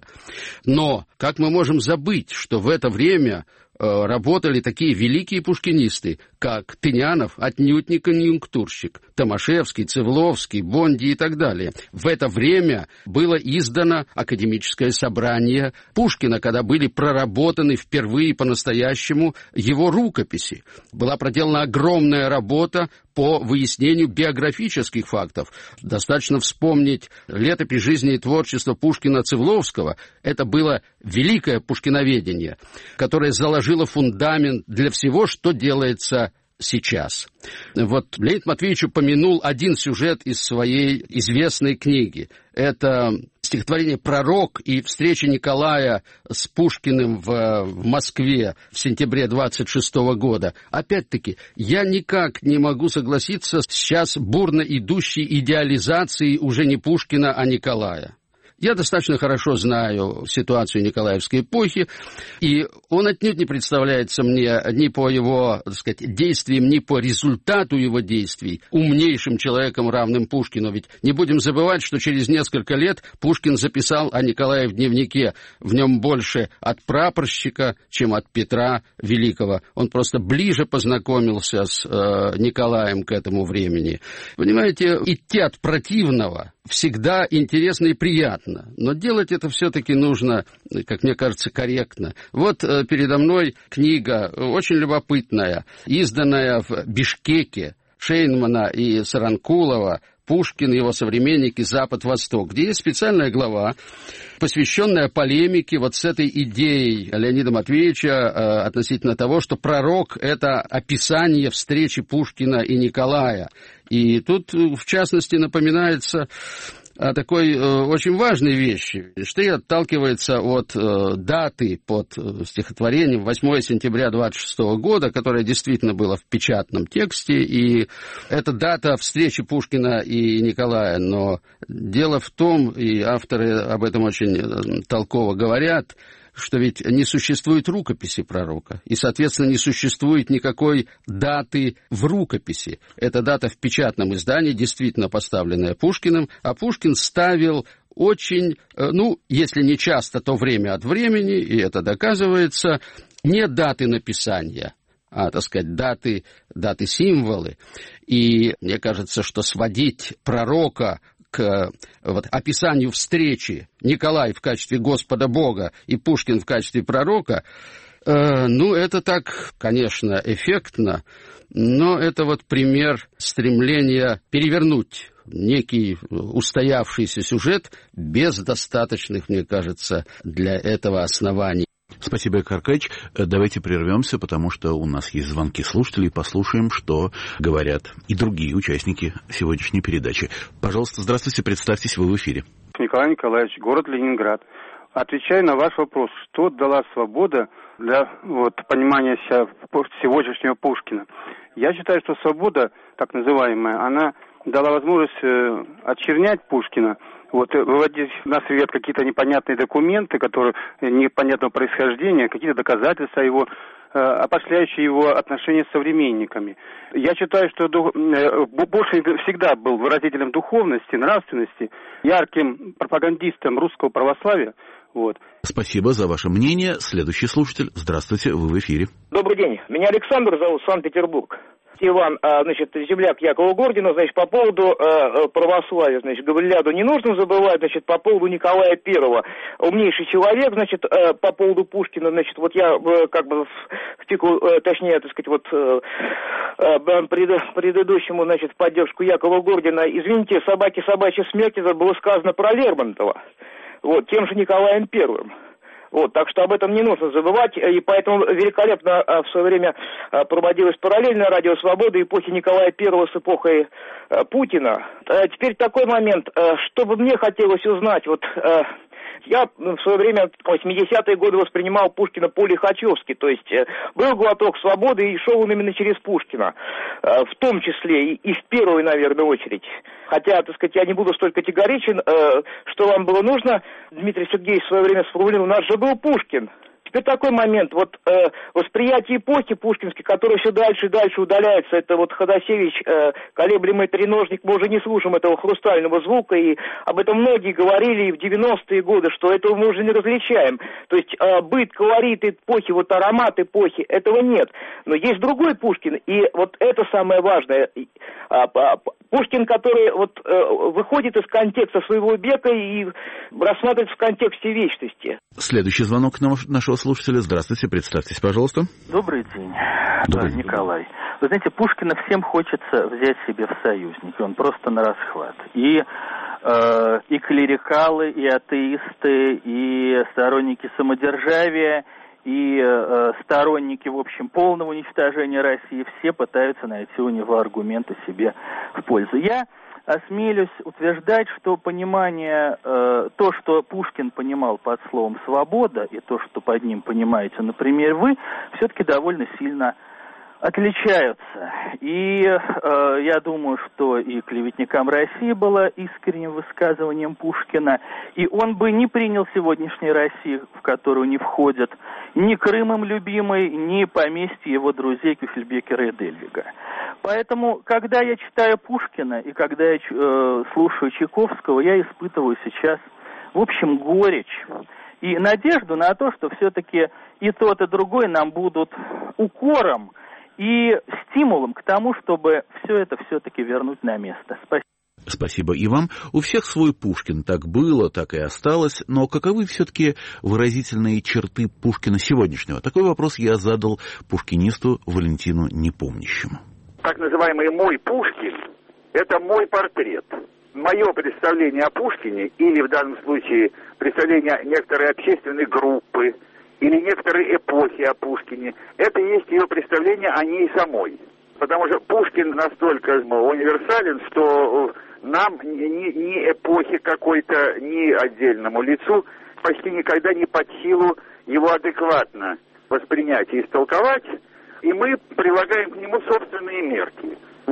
Но как мы можем забыть, что в это время работали такие великие пушкинисты, как Тынянов, отнюдь не конъюнктурщик, Томашевский, Цивловский, Бонди и так далее. В это время было издано академическое собрание Пушкина, когда были проработаны впервые по-настоящему его рукописи. Была проделана огромная работа по выяснению биографических фактов. Достаточно вспомнить летопись жизни и творчества Пушкина-Цивловского. Это было великое пушкиноведение, которое заложило фундамент для всего, что делается сейчас. Вот Леонид Матвеевич упомянул один сюжет из своей известной книги. Это стихотворение «Пророк» и встреча Николая с Пушкиным в, в Москве в сентябре двадцать шестого года. Опять-таки, я никак не могу согласиться с сейчас бурно идущей идеализацией уже не Пушкина, а Николая. Я достаточно хорошо знаю ситуацию Николаевской эпохи, и он отнюдь не представляется мне ни по его, так сказать, действиям, ни по результату его действий умнейшим человеком, равным Пушкину. Ведь не будем забывать, что через несколько лет Пушкин записал о Николае в дневнике. В нем больше от прапорщика, чем от Петра Великого. Он просто ближе познакомился с э, Николаем к этому времени. Понимаете, идти от противного всегда интересно и приятно, но делать это все-таки нужно, как мне кажется, корректно. Вот э, передо мной книга очень любопытная, изданная в Бишкеке Шейнмана и Саранкулова «Пушкин и его современники. Запад-Восток», где есть специальная глава, посвященная полемике вот с этой идеей Леонида Матвеевича э, относительно того, что пророк — это описание встречи Пушкина и Николая. И тут, в частности, напоминается о такой э, очень важной вещи. Штейр отталкивается от э, даты под э, стихотворением восьмого сентября двадцать шестого года, которая действительно была в печатном тексте, и это дата встречи Пушкина и Николая. Но дело в том, и авторы об этом очень толково говорят, что ведь не существует рукописи пророка, и, соответственно, не существует никакой даты в рукописи. Эта дата в печатном издании, действительно поставленная Пушкиным, а Пушкин ставил очень, ну, если не часто, то время от времени, и это доказывается, не даты написания, а, так сказать, даты, даты символы. И мне кажется, что сводить пророка к вот, описанию встречи Николай в качестве Господа Бога и Пушкин в качестве пророка, э, ну, это так, конечно, эффектно, но это вот пример стремления перевернуть некий устоявшийся сюжет без достаточных, мне кажется, для этого оснований.
Спасибо, Яков Аркадьевич. Давайте прервемся, потому что у нас есть звонки слушателей, послушаем, что говорят и другие участники сегодняшней передачи. Пожалуйста, здравствуйте, представьтесь, вы в эфире.
Николай Николаевич, город Ленинград. Отвечая на ваш вопрос, что дала свобода для вот, понимания сегодняшнего Пушкина. Я считаю, что свобода, так называемая, она дала возможность э, очернять Пушкина, вот, выводить на свет какие-то непонятные документы, которые непонятного происхождения, какие-то доказательства его, э, опошляющие его отношения с современниками. Я считаю, что дух, э, Пушкин всегда был выразителем духовности, нравственности, ярким пропагандистом русского православия. Вот.
Спасибо за ваше мнение. Следующий слушатель. Здравствуйте, вы в эфире.
Добрый день. Меня Александр зовут, Санкт-Петербург. Иван, значит, земляк Якова Гордина, значит, по поводу э, православия, значит, Гавриляду не нужно забывать, значит, по поводу Николая Первого. Умнейший человек, значит, э, по поводу Пушкина, значит, вот я э, как бы в пику, э, точнее, так сказать, вот э, э, пред, предыдущему, значит, поддержку Якова Гордина, извините, собаки собачья смерть, это было сказано про Лермонтова, вот, тем же Николаем Первым. Вот, так что об этом не нужно забывать, и поэтому великолепно в свое время проводилась параллельно радио «Свобода» эпохи Николая Первого с эпохой Путина. Теперь такой момент, что бы мне хотелось узнать, вот... Я в свое время, в восьмидесятые годы, воспринимал Пушкина по-лихачевски, то есть был глоток свободы и шел он именно через Пушкина, в том числе и в первую, наверное, очередь. Хотя, так сказать, я не буду столь категоричен, что вам было нужно. Дмитрий Сергеевич в свое время сформулировал, у нас же был Пушкин. Теперь такой момент, вот э, восприятие эпохи пушкинской, которая все дальше и дальше удаляется, это вот Ходосевич, э, колеблемый треножник, мы уже не слушаем этого хрустального звука, и об этом многие говорили и в девяностые годы, что этого мы уже не различаем. То есть э, быт, колорит эпохи, вот аромат эпохи, этого нет. Но есть другой Пушкин, и вот это самое важное. Пушкин, который вот э, выходит из контекста своего века и рассматривается в контексте вечности.
Следующий звонок нашего слушателя. Здравствуйте, представьтесь, пожалуйста.
Добрый день,
Добрый
Николай. День. Вы знаете, Пушкина всем хочется взять себе в союзники, он просто на расхват. И, э, и клерикалы, и атеисты, и сторонники самодержавия, и э, сторонники, в общем, полного уничтожения России, все пытаются найти у него аргументы себе в пользу. Я осмелюсь утверждать, что понимание, э, то, что Пушкин понимал под словом «свобода», и то, что под ним понимаете, например, вы, все-таки довольно сильно отличаются. И э, я думаю, что и «Клеветникам России» было искренним высказыванием Пушкина, и он бы не принял сегодняшней России, в которую не входят ни Крымом любимый, ни поместье его друзей Кюхельбекера и Дельвига. Поэтому, когда я читаю Пушкина и когда я э, слушаю Чайковского, я испытываю сейчас, в общем, горечь и надежду на то, что все-таки и тот, и другой нам будут укором и стимулом к тому, чтобы все это все-таки вернуть на место. Спасибо.
Спасибо и вам. У всех свой Пушкин. Так было, так и осталось. Но каковы все-таки выразительные черты Пушкина сегодняшнего? Такой вопрос я задал пушкинисту Валентину Непомнящему.
Так называемый «мой Пушкин» — это мой портрет. Мое представление о Пушкине, или в данном случае представление некоторой общественной группы, или некоторые эпохи о Пушкине, это и есть ее представление о ней самой. Потому что Пушкин настолько универсален, что нам ни, ни эпохи какой-то, ни отдельному лицу почти никогда не под силу его адекватно воспринять и истолковать, и мы прилагаем к нему собственные мерки.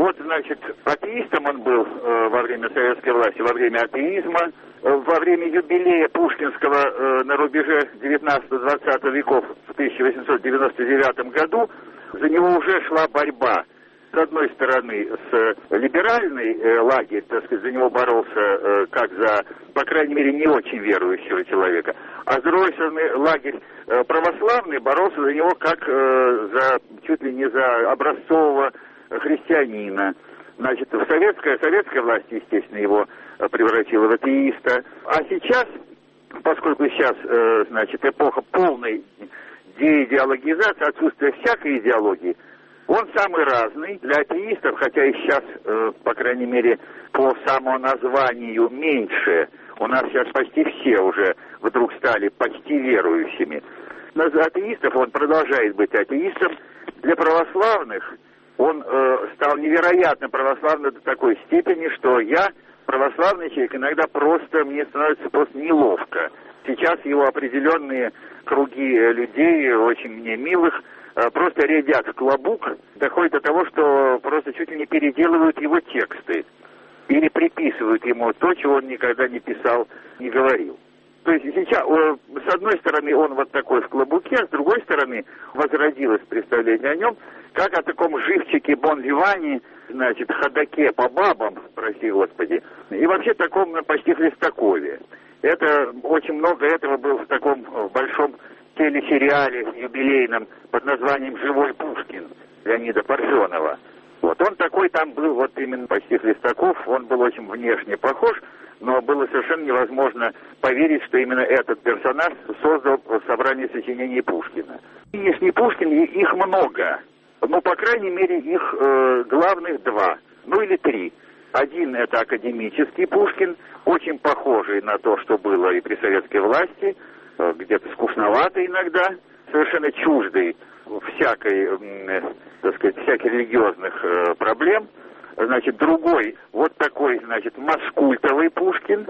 Вот, значит, атеистом он был э, во время советской власти, во время атеизма, э, во время юбилея Пушкинского э, на рубеже девятнадцатого-двадцатого веков в тысяча восемьсот девяносто девятом году за него уже шла борьба. С одной стороны, с либеральный э, лагерь, так сказать, за него боролся э, как за, по крайней мере, не очень верующего человека, а с другой стороны, лагерь э, православный боролся за него как э, за, чуть ли не за образцового христианина. Значит, в советская, советская власть, естественно, его превратила в атеиста. А сейчас, поскольку сейчас, э, значит, эпоха полной деидеологизации, отсутствия всякой идеологии, он самый разный для атеистов, хотя и сейчас, э, по крайней мере, по самому названию меньше. У нас сейчас почти все уже вдруг стали почти верующими. Но для атеистов он продолжает быть атеистом. Для православных он э, стал невероятно православным до такой степени, что я, православный человек, иногда просто, мне становится просто неловко. Сейчас его определенные круги людей, очень мне милых, э, просто рядят в клобук, доходит до того, что просто чуть ли не переделывают его тексты или приписывают ему то, чего он никогда не писал, не говорил. То есть сейчас, с одной стороны, он вот такой в клобуке, а с другой стороны, возродилось представление о нем, как о таком живчике бон-виване, значит, ходаке по бабам, прости господи, и вообще таком почти Хлестакове. Это, очень много этого было в таком большом телесериале юбилейном под названием «Живой Пушкин» Леонида Парфенова. Вот он такой там был, вот именно почти Хлестаков, он был очень внешне похож, но было совершенно невозможно поверить, что именно этот персонаж создал собрание сочинений Пушкина. Внешний Пушкин, их много. Ну, по крайней мере, их э, главных два, ну или три. Один — это академический Пушкин, очень похожий на то, что было и при советской власти, э, где-то скучноватый иногда, совершенно чуждый всякой, э, так сказать, всяких религиозных э, проблем. Значит, другой, вот такой, значит, маскультовый Пушкин.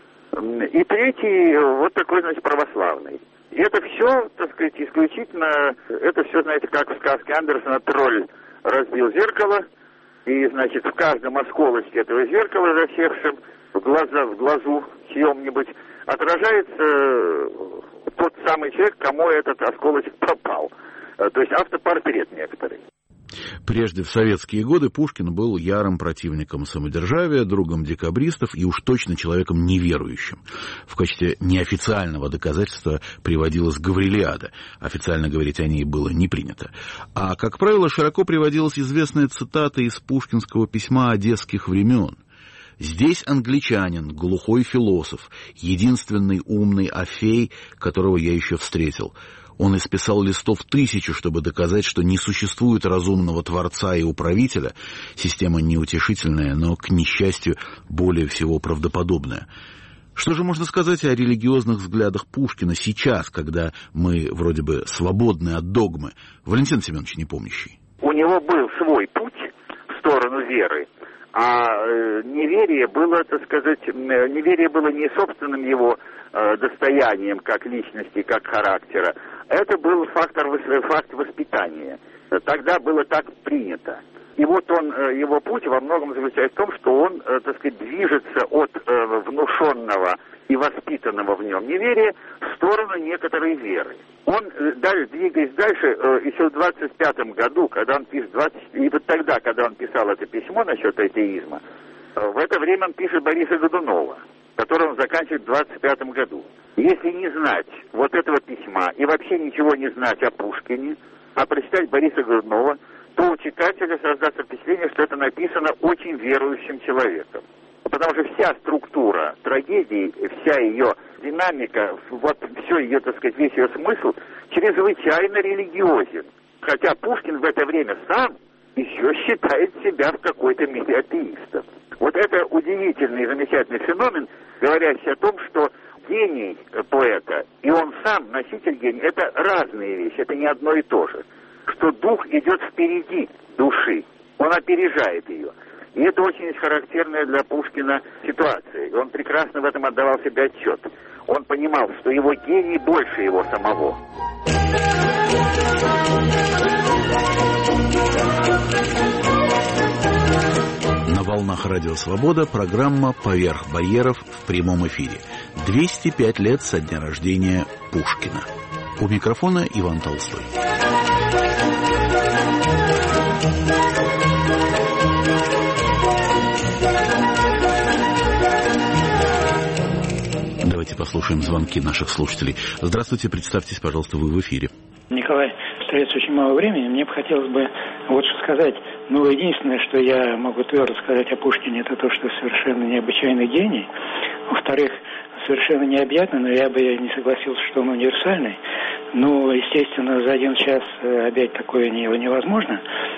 И третий, вот такой, значит, православный. И это все, так сказать, исключительно, это все, знаете, как в сказке Андерсона «Тролль разбил зеркало», и, значит, в каждом осколочке этого зеркала, засевшем в, глаза, в глазу чьем-нибудь, отражается тот самый человек, кому этот осколочек пропал. То есть автопортрет некоторый.
Прежде, в советские годы, Пушкин был ярым противником самодержавия, другом декабристов и уж точно человеком неверующим. В качестве неофициального доказательства приводилась Гаврилиада. Официально говорить о ней было не принято. А, как правило, широко приводилась известная цитата из пушкинского письма одесских времен. «Здесь англичанин, глухой философ, единственный умный Орфей, которого я еще встретил». Он исписал листов тысячу, чтобы доказать, что не существует разумного творца и управителя. Система неутешительная, но, к несчастью, более всего правдоподобная. Что же можно сказать о религиозных взглядах Пушкина сейчас, когда мы вроде бы свободны от догмы? Валентин Семенович Непомнящий.
У него был свой путь в сторону веры, а неверие было, так сказать, неверие было не собственным его достоянием как личности, как характера. Это был фактор, факт воспитания. Тогда было так принято. И вот он, его путь во многом заключается в том, что он, так сказать, движется от внушенного и воспитанного в нем неверия в сторону некоторой веры. Он, дальше, двигаясь дальше, еще в двадцать пятом году, когда он пишет, двадцать, и вот тогда, когда он писал это письмо насчет атеизма, в это время он пишет Бориса Годунова, который он заканчивает в двадцать пятом году. Если не знать вот этого письма и вообще ничего не знать о Пушкине, а прочитать Бориса Годунова, то у читателя создастся впечатление, что это написано очень верующим человеком. Потому что вся структура трагедии, вся ее динамика, вот все ее, так сказать, весь ее смысл чрезвычайно религиозен. Хотя Пушкин в это время сам еще считает себя в какой-то мере атеистом. Вот это удивительный и замечательный феномен, говорящий о том, что гений поэта и он сам, носитель гения, это разные вещи, это не одно и то же. Что дух идет впереди души, он опережает ее. И это очень характерная для Пушкина ситуация. И он прекрасно в этом отдавал себе отчет. Он понимал, что его гений больше его самого.
Thank you.
волнах Радио Свобода программа «Поверх барьеров» в прямом эфире. двести пять лет со дня рождения Пушкина. У микрофона Иван Толстой. Давайте послушаем звонки наших слушателей. Здравствуйте, представьтесь, пожалуйста, вы в эфире.
Николай, остается очень мало времени. Мне бы хотелось бы вот что сказать. Ну, единственное, что я могу твердо сказать о Пушкине, это то, что совершенно необычайный гений. Во-вторых, совершенно необъятный, но я бы не согласился, что он универсальный. Ну, естественно, за один час объять такое невозможно.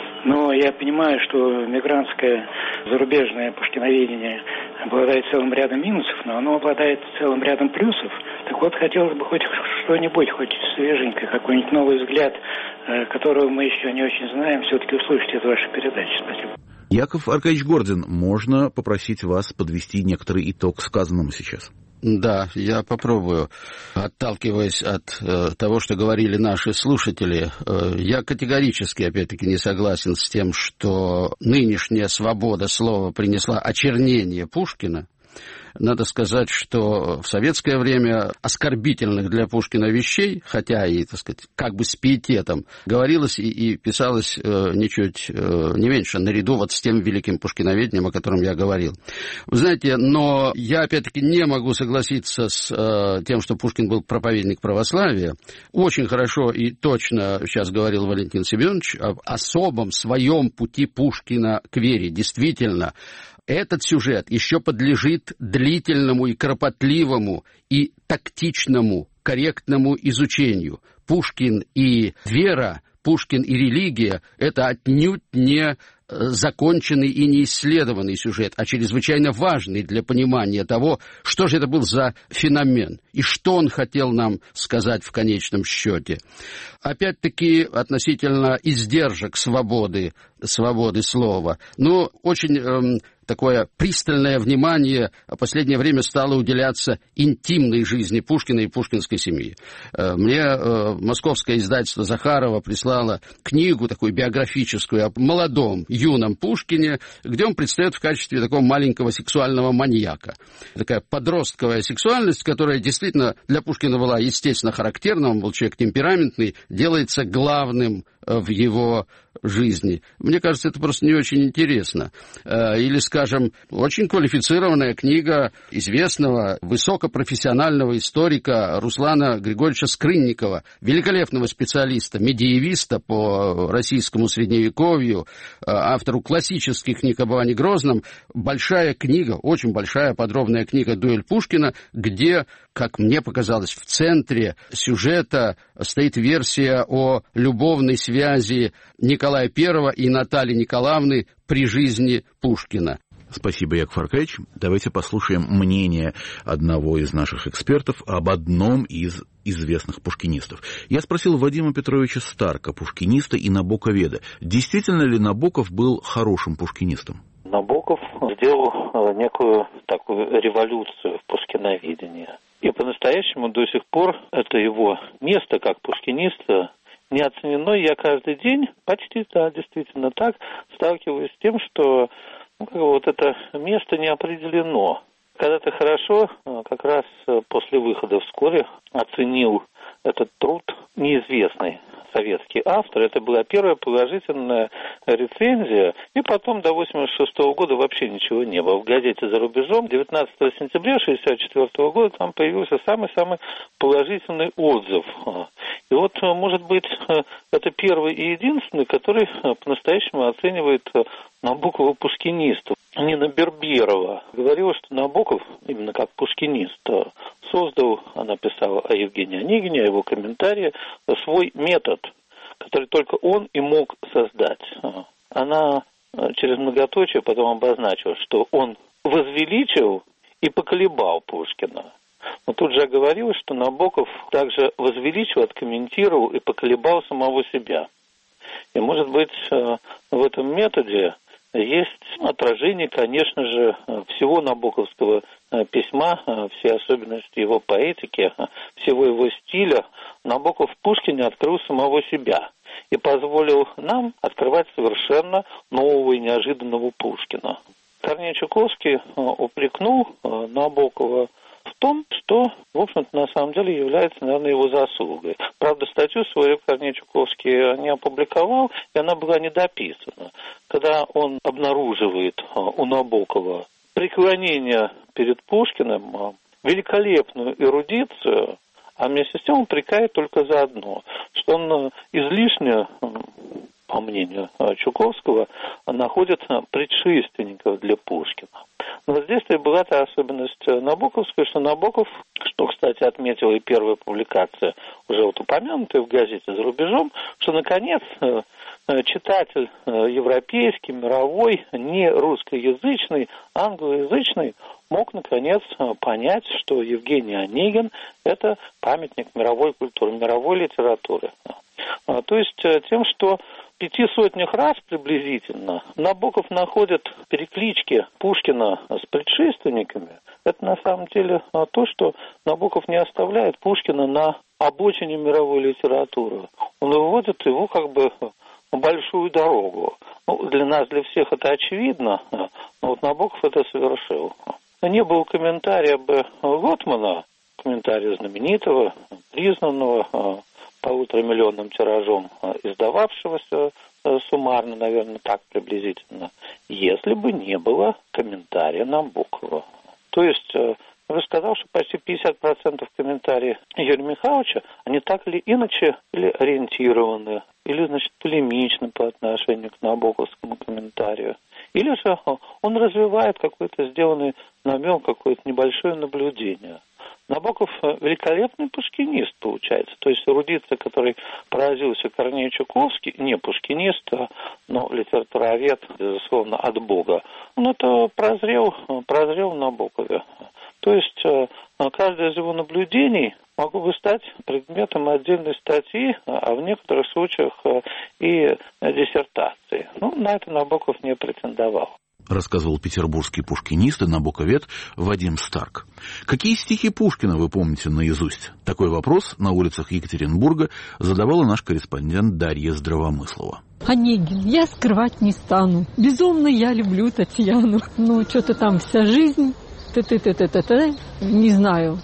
Но я понимаю, что мигрантское зарубежное пушкиноведение обладает целым рядом минусов, но оно обладает целым рядом плюсов. Так вот, хотелось бы хоть что-нибудь, хоть свеженькое, какой-нибудь новый взгляд, которого мы еще не очень знаем, все-таки услышать из вашей передачи. Спасибо.
Яков Аркадьевич Гордин, можно попросить вас подвести некоторый итог сказанному сейчас?
Да, я попробую. Отталкиваясь от э, того, что говорили наши слушатели, э, я категорически, опять-таки, не согласен с тем, что нынешняя свобода слова принесла очернение Пушкина. Надо сказать, что в советское время оскорбительных для Пушкина вещей, хотя и, так сказать, как бы с пиететом, говорилось и, и писалось э, ничуть э, не меньше, наряду вот с тем великим пушкиноведением, о котором я говорил. Вы знаете, но я, опять-таки, не могу согласиться с э, тем, что Пушкин был проповедник православия. Очень хорошо и точно сейчас говорил Валентин Семенович об особом своем пути Пушкина к вере. Действительно, этот сюжет еще подлежит длительному и кропотливому и тактичному, корректному изучению. Пушкин и вера, Пушкин и религия – это отнюдь не законченный и неисследованный сюжет, а чрезвычайно важный для понимания того, что же это был за феномен и что он хотел нам сказать в конечном счете. Опять-таки, относительно издержек свободы, свободы слова, но очень эм, такое пристальное внимание в последнее время стало уделяться интимной жизни Пушкина и пушкинской семьи. Э, мне э, московское издательство Захарова прислало книгу такую биографическую о молодом, юном Пушкине, где он предстает в качестве такого маленького сексуального маньяка. Такая подростковая сексуальность, которая действительно для Пушкина была естественно характерна, он был человек темпераментный, делается главным в его жизни. Мне кажется, это просто не очень интересно. Или, скажем, очень квалифицированная книга известного высокопрофессионального историка Руслана Григорьевича Скрынникова, великолепного специалиста, медиевиста по российскому средневековью, автору классических книг об Иване Грозном. Большая книга, очень большая подробная книга «Дуэль Пушкина», где, как мне показалось, в центре сюжета стоит версия о любовной связи Николая Первого и Натальи Николаевны при жизни Пушкина.
Спасибо, Яков Аркадьевич. Давайте послушаем мнение одного из наших экспертов об одном из известных пушкинистов. Я спросил Вадима Петровича Старка, пушкиниста и набоковеда, действительно ли Набоков был хорошим пушкинистом?
Набоков сделал некую такую революцию в пушкиноведении. И по-настоящему до сих пор это его место как пушкиниста не оценено. Я каждый день, почти, да, действительно так, сталкиваюсь с тем, что ну, как бы вот это место не определено. Когда-то хорошо, как раз после выхода вскоре оценил этот труд неизвестный советский автор. Это была первая положительная рецензия. И потом до восемьдесят шестого года вообще ничего не было. В газете «За рубежом» девятнадцатого сентября шестьдесят четвёртого года там появился самый-самый положительный отзыв. И вот, может быть, это первый и единственный, который по-настоящему оценивает Набокова пушкиниста. Нина Берберова говорила, что Набоков, именно как пушкинист, создал, она писала о Евгении Онегине, о его комментарии, свой метод, который только он и мог создать. Она через многоточие потом обозначила, что он возвеличил и поколебал Пушкина. Но тут же говорилось, что Набоков также возвеличил, откомментировал и поколебал самого себя. И, может быть, в этом методе есть отражение, конечно же, всего набоковского письма, все особенности его поэтики, всего его стиля. Набоков в Пушкине открыл самого себя и позволил нам открывать совершенно нового и неожиданного Пушкина. Корней Чуковский упрекнул Набокова в том, что, в общем-то, на самом деле является, наверное, его заслугой. Правда, статью свою Корней Чуковский не опубликовал, и она была недописана. Когда он обнаруживает у Набокова преклонение перед Пушкиным, великолепную эрудицию, а вместе с тем он упрекает только за одно, что он излишне, по мнению Чуковского, находит предшественников для Пушкина. Но вот здесь-то и была та особенность Набоковская, что Набоков, что, кстати, отметила и первая публикация, уже вот упомянутая в газете «За рубежом», что, наконец, читатель европейский, мировой, не русскоязычный, англоязычный, мог, наконец, понять, что Евгений Онегин – это памятник мировой культуры, мировой литературы. То есть тем, что в пяти сотнях раз приблизительно Набоков находит переклички Пушкина с предшественниками, это на самом деле то, что Набоков не оставляет Пушкина на обочине мировой литературы. Он выводит его как бы на большую дорогу. Ну, для нас, для всех это очевидно, но вот Набоков это совершил. Не было комментария бы Готмана, комментария знаменитого, признанного, полуторамиллионным тиражом издававшегося суммарно, наверное, так приблизительно, если бы не было комментария Набокова. То есть, я бы сказал, что почти пятьдесят процентов комментариев Юрия Михайловича, они так или иначе или ориентированы, или, значит, полемичны по отношению к набоковскому комментарию. Или же он развивает какой-то сделанный намек, какое-то небольшое наблюдение. Набоков великолепный пушкинист, получается. То есть эрудиция, которой поразился Корней Чуковский, не пушкинист, но литературовед, безусловно, от Бога. Он это прозрел, прозрел в Набокове. То есть каждое из его наблюдений могло бы стать предметом отдельной статьи, а в некоторых случаях и диссертации. Ну, на это Набоков не претендовал.
Рассказывал петербургский пушкинист и набоковед Вадим Старк. Какие стихи Пушкина вы помните наизусть? Такой вопрос на улицах Екатеринбурга задавала наш корреспондент Дарья Здравомыслова.
Онегин, я скрывать не стану. Безумно я люблю Татьяну. Ну, что-то там вся жизнь. Ты-ты-ты-ты-ты-ты. Не знаю.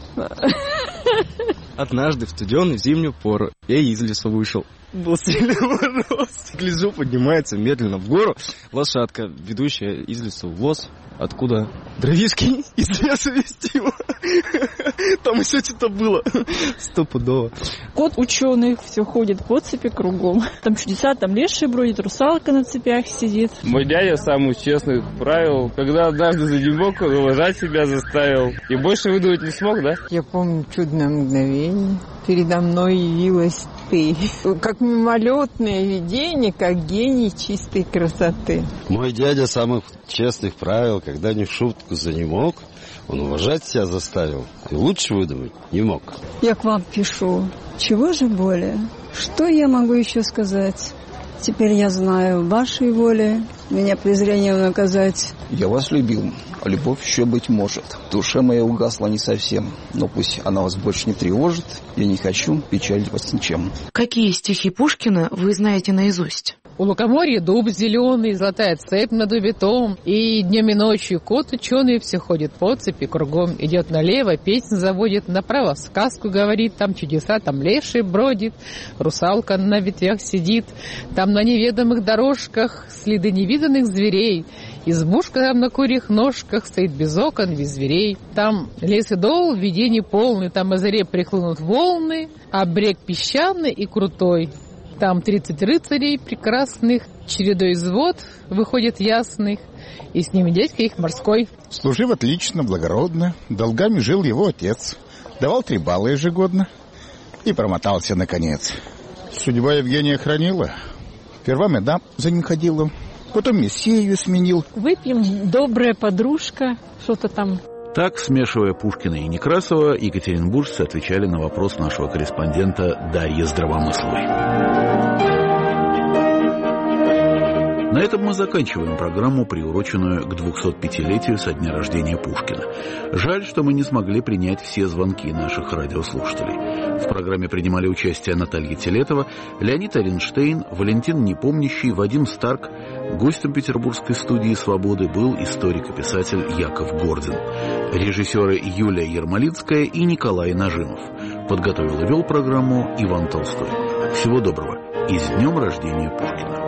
Однажды в студеную зимнюю пору я из леса вышел. Был сильный мороз. Гляжу, поднимается медленно в гору лошадка, ведущая из лесу в лос. Откуда? Дровишки из леса вестила. Там еще что-то было. Стопудово.
Кот ученый, все ходит по цепи кругом. Там чудеса, там леший бродит, русалка на цепях сидит.
Мой дядя самый честный правил, когда однажды задемок, он уважать себя заставил. И больше выдумать не смог, да?
Я помню чудное мгновение. Передо мной явилась ты. Как мимолетное видение, как гений чистой красоты.
Мой дядя самых честных правил, когда не в шутку занемог, он уважать себя заставил и лучше выдумать не мог.
Я к вам пишу. Чего же более? Что я могу еще сказать? Теперь я знаю вашей воли, меня презрением наказать.
Я вас любил, а любовь еще быть может. Душа моя угасла не совсем, но пусть она вас больше не тревожит. Я не хочу печалить вас ничем.
Какие стихи Пушкина вы знаете наизусть?
У лукоморья дуб зеленый, золотая цепь над убитом, и днем и ночью кот ученый все ходит по цепи кругом. Идет налево, песнь заводит, направо сказку говорит, там чудеса, там леший бродит, русалка на ветвях сидит, там на неведомых дорожках следы невиданных зверей, избушка там на курьих ножках стоит без окон, без зверей. Там лес и дол, видений полный, там о заре прихлынут волны, а брег песчаный и крутой. Там тридцать рыцарей прекрасных, чередой извод выходит ясных, и с ними дядька их морской.
Служив отлично, благородно, долгами жил его отец, давал три балла ежегодно и промотался наконец. Судьба Евгения хранила. Сперва медам за ним ходила, потом мессию сменил.
Выпьем, добрая подружка, что-то там.
Так, смешивая Пушкина и Некрасова, екатеринбуржцы отвечали на вопрос нашего корреспондента Дарьи Здравомысловой. На этом мы заканчиваем программу, приуроченную к двухсотпятилетию со дня рождения Пушкина. Жаль, что мы не смогли принять все звонки наших радиослушателей. В программе принимали участие Наталья Телетова, Леонид Оренштейн, Валентин Непомнящий, Вадим Старк. Гостем петербургской студии «Свободы» был историк и писатель Яков Гордин. Режиссеры Юлия Ермолинская и Николай Нажимов. Подготовил и вел программу Иван Толстой. Всего доброго и с днем рождения Пушкина.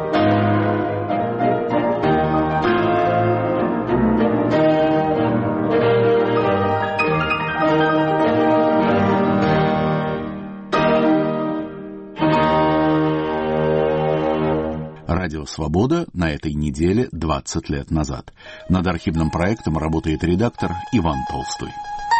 Радио «Свобода» на этой неделе двадцать лет назад. Над архивным проектом работает редактор Иван Толстой.